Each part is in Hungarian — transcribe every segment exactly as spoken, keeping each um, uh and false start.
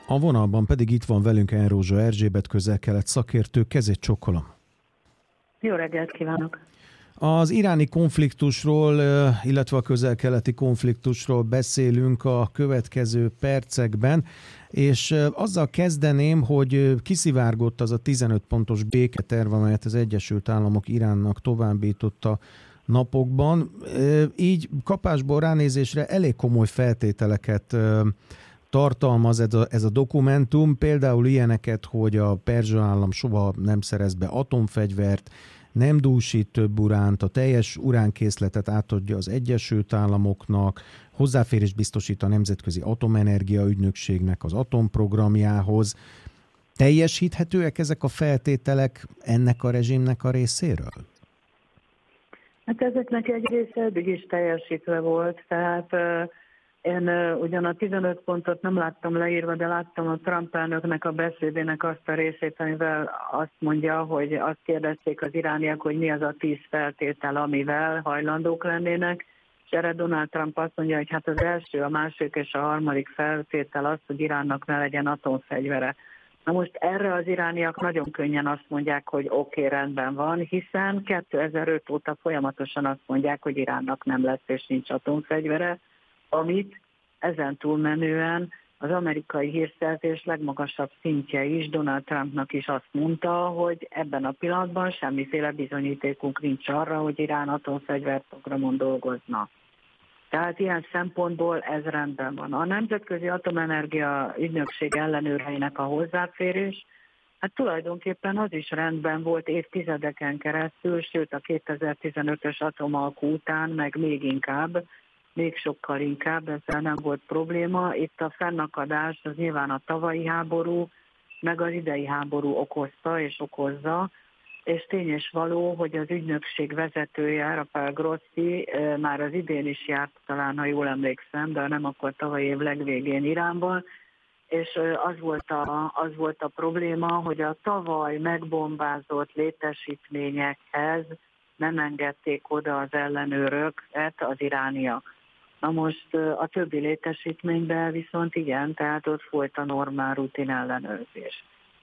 A vonalban pedig itt van velünk Enrózsa Erzsébet, Közel-Kelet szakértő. Kezét csókolom. Jó reggelt kívánok! Az iráni konfliktusról, illetve a közel-keleti konfliktusról beszélünk a következő percekben, és azzal kezdeném, hogy kiszivárgott az a tizenöt pontos béketerv, amelyet az Egyesült Államok Iránnak továbbította napokban. Így kapásból ránézésre elég komoly feltételeket tartalmaz ez a, ez a dokumentum, például ilyeneket, hogy a perzsa állam soha nem szerez be atomfegyvert, nem dúsít több uránt, a teljes uránkészletet átadja az Egyesült Államoknak, hozzáférést biztosít a Nemzetközi Atomenergia Ügynökségnek az atomprogramjához. Teljesíthetőek ezek a feltételek ennek a rezsimnek a részéről? Hát ezeknek egy része eddig is teljesítve volt, tehát én ugyan a tizenöt pontot nem láttam leírva, de láttam a Trump elnöknek a beszédének azt a részét, amivel azt mondja, hogy azt kérdezték az irániak, hogy mi az a tíz feltétel, amivel hajlandók lennének, és erre Donald Trump azt mondja, hogy hát az első, a második és a harmadik feltétel az, hogy Iránnak ne legyen atomfegyvere. Na most erre az irániak nagyon könnyen azt mondják, hogy oké, okay, rendben van, hiszen kétezer-öt óta folyamatosan azt mondják, hogy Iránnak nem lesz és nincs atomfegyvere, amit ezen túlmenően az amerikai hírszerzés legmagasabb szintje is, Donald Trumpnak is azt mondta, hogy ebben a pillanatban semmiféle bizonyítékunk nincs arra, hogy Irán atomfegyverprogramon dolgozna. Tehát ilyen szempontból ez rendben van. A Nemzetközi Atomenergia Ügynökség ellenőreinek a hozzáférés, hát tulajdonképpen az is rendben volt évtizedeken keresztül, sőt a kétezer-tizenötös atomalkú után, meg még inkább, még sokkal inkább, ezzel nem volt probléma. Itt a fennakadás az nyilván a tavalyi háború, meg az idei háború okozta és okozza, és tény és való, hogy az ügynökség vezetője, Rafael Grossi már az idén is járt, talán ha jól emlékszem, de nem akkor tavaly év legvégén Iránban, és az volt, a, az volt a probléma, hogy a tavaly megbombázott létesítményekhez nem engedték oda az ellenőröket az irániak. Na most a többi létesítményben viszont igen, tehát ott folyt a normál rutin ellenőrzés.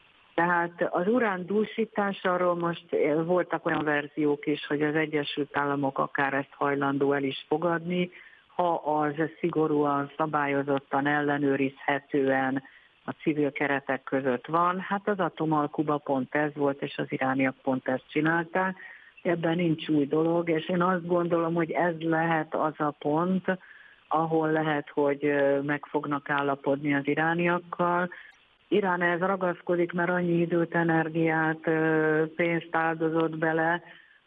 Tehát az urán dúsításról most voltak olyan verziók is, hogy az Egyesült Államok akár ezt hajlandó el is fogadni, ha az szigorúan, szabályozottan, ellenőrizhetően a civil keretek között van. Hát az atomalkuba pont ez volt, és az irániak pont ezt csinálták. Ebben nincs új dolog, és én azt gondolom, hogy ez lehet az a pont, ahol lehet, hogy meg fognak állapodni az irániakkal. Irán ehhez ragaszkodik, mert annyi időt, energiát, pénzt áldozott bele,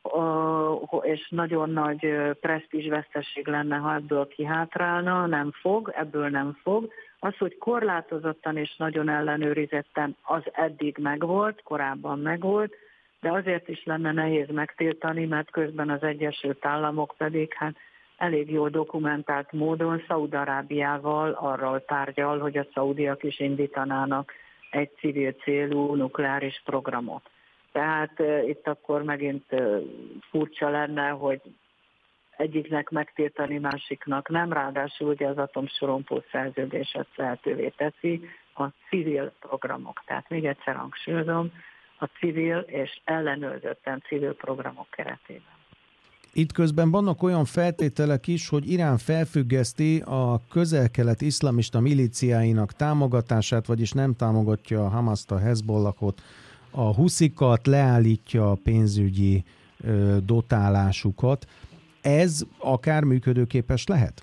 és nagyon nagy presztízsveszteség lenne, ha ebből kihátrálna, nem fog, ebből nem fog. Az, hogy korlátozottan és nagyon ellenőrizetten, az eddig megvolt, korábban megvolt, de azért is lenne nehéz megtiltani, mert közben az Egyesült Államok pedig hát elég jól dokumentált módon Szaúd-Arábiával arról tárgyal, hogy a szaudiak is indítanának egy civil célú nukleáris programot. Tehát uh, itt akkor megint uh, furcsa lenne, hogy egyiknek megtiltani, másiknak nem, ráadásul ugye az atomsorompó szerződéset lehetővé teszi a civil programok. Tehát még egyszer hangsúlyozom, a civil és ellenőrzötten civil programok keretében. Itt közben vannak olyan feltételek is, hogy Irán felfüggeszti a közel-kelet iszlamista milíciáinak támogatását, vagyis nem támogatja a Hamaszt, a Hezbollahot, a huszikat, leállítja a pénzügyi ö, dotálásukat. Ez akár működőképes lehet?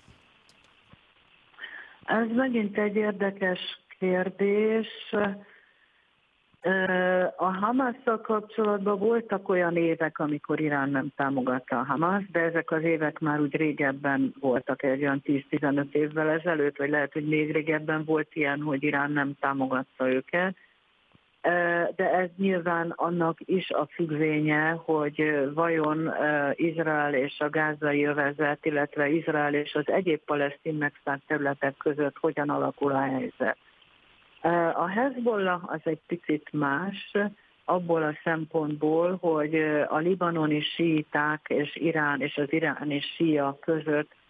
Ez megint egy érdekes kérdés. A Hamasszal kapcsolatban voltak olyan évek, amikor Irán nem támogatta a Hamaszt, de ezek az évek már úgy régebben voltak, egy olyan tíz-tizenöt évvel ezelőtt, vagy lehet, hogy még régebben volt ilyen, hogy Irán nem támogatta őket. De ez nyilván annak is a függvénye, hogy vajon Izrael és a gázai övezet, illetve Izrael és az egyéb palesztin megszállt területek között hogyan alakul a helyzet. A Hezbollah az egy picit más, abból a szempontból, hogy a libanoni síiták és Irán és az iráni síia között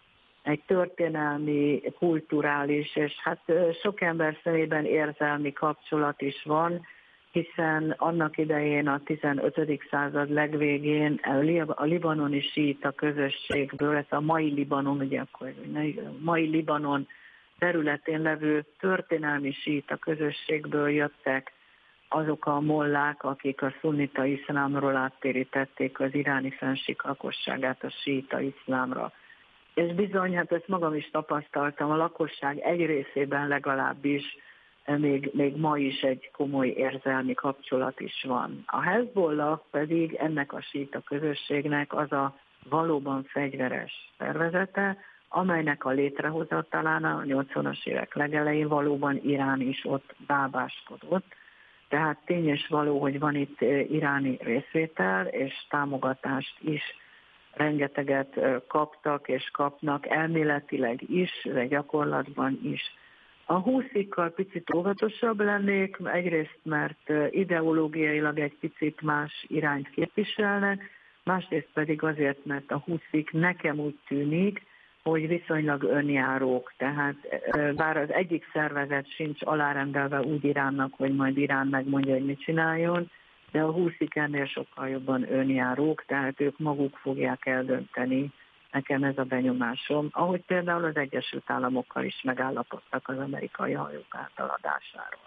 egy történelmi, kulturális, és hát sok ember szemében érzelmi kapcsolat is van, hiszen annak idején a tizenötödik század legvégén a libanoni síita közösségből, ez a mai Libanon, ugye akkor mai Libanon területén levő történelmi síita közösségből jöttek azok a mollák, akik a szunnita iszlámról áttérítették az iráni fennsík lakosságát a síita iszlámra. És bizony, hát ezt magam is tapasztaltam, a lakosság egy részében legalábbis még, még ma is egy komoly érzelmi kapcsolat is van. A Hezbollah pedig ennek a síita közösségnek az a valóban fegyveres szervezete, amelynek a létrehozatalán a nyolcvanas évek legelején valóban Irán is ott bábáskodott. Tehát tény és való, hogy van itt iráni részvétel és támogatást is, rengeteget kaptak és kapnak elméletileg is, de gyakorlatban is. A húszikkal picit óvatosabb lennék, egyrészt mert ideológiailag egy picit más irányt képviselnek, másrészt pedig azért, mert a húszik nekem úgy tűnik, hogy viszonylag önjárók, tehát bár az egyik szervezet sincs alárendelve úgy Iránnak, hogy majd Irán megmondja, hogy mit csináljon, de a húszik ennél sokkal jobban önjárók, tehát ők maguk fogják eldönteni, nekem ez a benyomásom, ahogy például az Egyesült Államokkal is megállapodtak az amerikai hajók átaladásáról.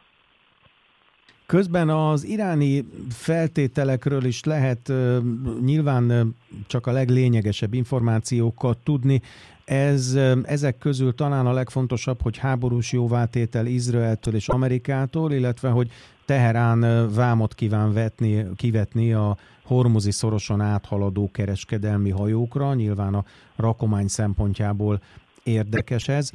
Közben az iráni feltételekről is lehet uh, nyilván csak a leglényegesebb információkat tudni. Ez, ezek közül talán a legfontosabb, hogy háborús jóvátétel Izraeltől és Amerikától, illetve hogy Teherán vámot kíván vetni, kivetni a Hormuzi szoroson áthaladó kereskedelmi hajókra. Nyilván a rakomány szempontjából érdekes ez.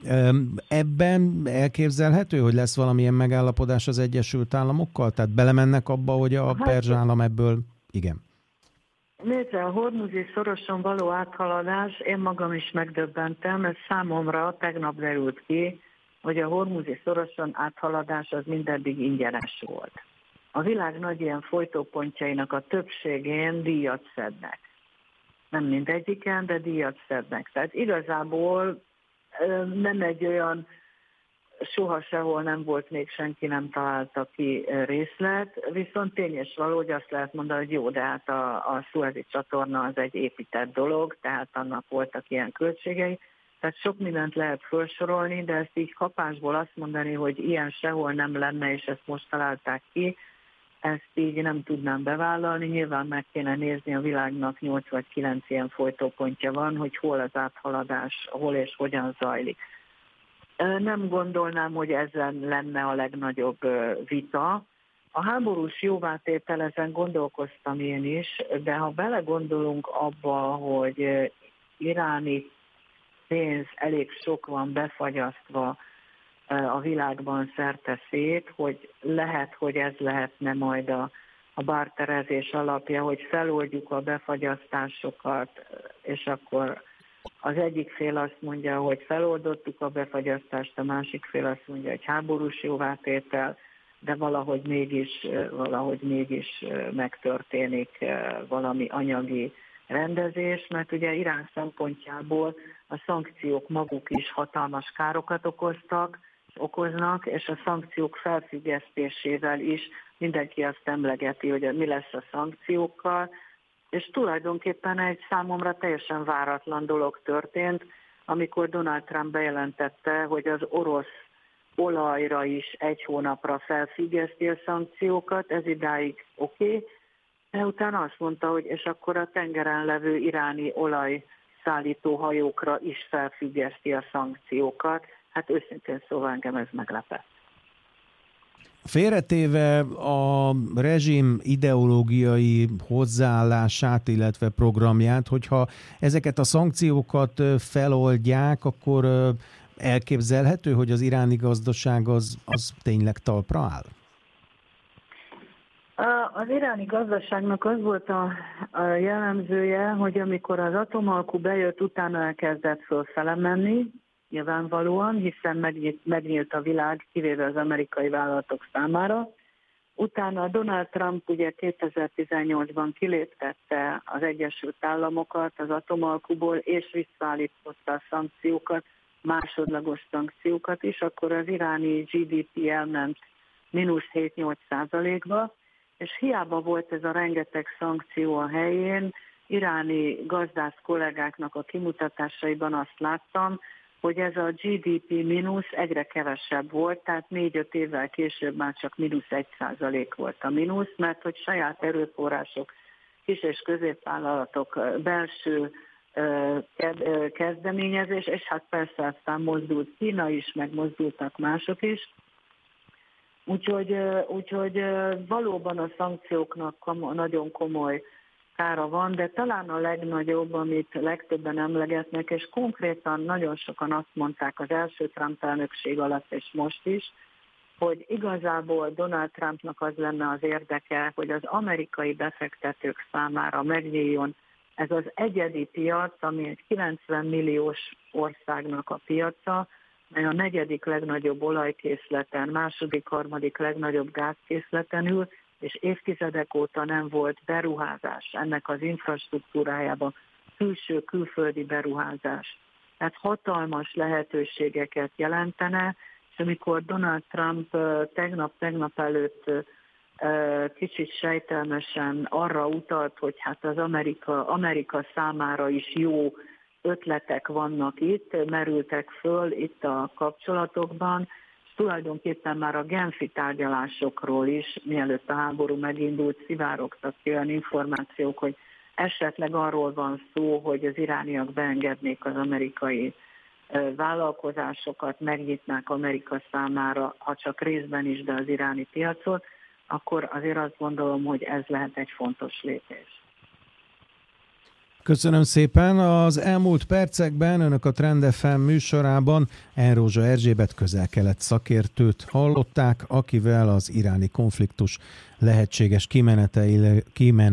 Ebben elképzelhető, hogy lesz valamilyen megállapodás az Egyesült Államokkal? Tehát belemennek abba, hogy a perzs állam ebből... Igen. Nézze, a Hormuzi szoroson való áthaladás, én magam is megdöbbentem, ez számomra tegnap derült ki, hogy a Hormuzi szoroson áthaladás az mindeddig ingyenes volt. A világ nagy ilyen folytópontjainak a többségén díjat szednek. Nem mindegyiken, de díjat szednek. Tehát igazából nem egy olyan, soha sehol nem volt, még senki nem találta ki részlet, viszont tény és való, hogy azt lehet mondani, hogy jó, de hát a, a Szuezi csatorna az egy épített dolog, tehát annak voltak ilyen költségei, tehát sok mindent lehet felsorolni, de ezt így kapásból azt mondani, hogy ilyen sehol nem lenne, és ezt most találták ki, ezt így nem tudnám bevállalni, nyilván meg kéne nézni, a világnak nyolc vagy kilenc ilyen folytópontja van, hogy hol az áthaladás, hol és hogyan zajlik. Nem gondolnám, hogy ezen lenne a legnagyobb vita. A háborús jóvátétel, ezen gondolkoztam én is, de ha belegondolunk abba, hogy iráni pénz elég sok van befagyasztva a világban szerte szét, hogy lehet, hogy ez lehetne majd a, a bárterezés alapja, hogy feloldjuk a befagyasztásokat, és akkor az egyik fél azt mondja, hogy feloldottuk a befagyasztást, a másik fél azt mondja, hogy háborús jóvátétel, de valahogy mégis, valahogy mégis megtörténik valami anyagi rendezés, mert ugye Irán szempontjából a szankciók maguk is hatalmas károkat okoztak, okoznak, és a szankciók felfüggesztésével is mindenki azt emlegeti, hogy mi lesz a szankciókkal, és tulajdonképpen egy számomra teljesen váratlan dolog történt, amikor Donald Trump bejelentette, hogy az orosz olajra is egy hónapra felfüggeszti a szankciókat, ez idáig oké, okay, de utána azt mondta, hogy és akkor a tengeren levő iráni olajszállító hajókra is felfüggeszti a szankciókat. Hát őszintén szóval engem ez meglepett. Félretéve a rezsim ideológiai hozzáállását, illetve programját, hogyha ezeket a szankciókat feloldják, akkor elképzelhető, hogy az iráni gazdaság az, az tényleg talpra áll? Az iráni gazdaságnak az volt a, a jellemzője, hogy amikor az atomalkú bejött, utána elkezdett fölfele menni, nyilvánvalóan, hiszen megnyílt, megnyílt a világ, kivéve az amerikai vállalatok számára, Utána Donald Trump ugye kétezer-tizennyolcban kiléptette az Egyesült Államokat az atomalkuból, és visszaállította a szankciókat, másodlagos szankciókat is, akkor az iráni gé dé pé elment mínusz hét-nyolc százalékba, és hiába volt ez a rengeteg szankció a helyén, iráni gazdász kollégáknak a kimutatásaiban azt láttam, hogy ez a gé dé pé mínusz egyre kevesebb volt, tehát négy-öt évvel később már csak mínusz egy százalék volt a mínusz, mert hogy saját erőforrások, kis- és középvállalatok belső kezdeményezés, és hát persze aztán mozdult Kína is, meg mozdultak mások is. Úgyhogy, úgyhogy valóban a szankcióknak komoly, nagyon komoly kára van, de talán a legnagyobb, amit legtöbben emlegetnek, és konkrétan nagyon sokan azt mondták az első Trump elnökség alatt, és most is, hogy igazából Donald Trumpnak az lenne az érdeke, hogy az amerikai befektetők számára megnyíljon ez az egyedi piac, ami egy kilencven milliós országnak a piaca, mely a negyedik legnagyobb olajkészleten, második, harmadik legnagyobb gázkészleten ül, és évtizedek óta nem volt beruházás ennek az infrastruktúrájában, külső, külföldi beruházás. Tehát hatalmas lehetőségeket jelentene, és amikor Donald Trump tegnap-tegnap előtt kicsit sejtelmesen arra utalt, hogy hát az Amerika, Amerika számára is jó ötletek vannak itt, merültek föl itt a kapcsolatokban, és tulajdonképpen már a genfi tárgyalásokról is, mielőtt a háború megindult, szivárogtak ki olyan információk, hogy esetleg arról van szó, hogy az irániak beengednék az amerikai vállalkozásokat, megnyitnák Amerika számára, ha csak részben is, de az iráni piacot, akkor azért azt gondolom, hogy ez lehet egy fontos lépés. Köszönöm szépen. Az elmúlt percekben önök a Trend ef em műsorában Enrózsa Erzsébet közel-kelet szakértőt hallották, akivel az iráni konfliktus lehetséges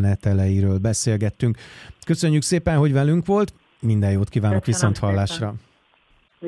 kimeneteleiről beszélgettünk. Köszönjük szépen, hogy velünk volt, minden jót kívánok, viszont hallásra!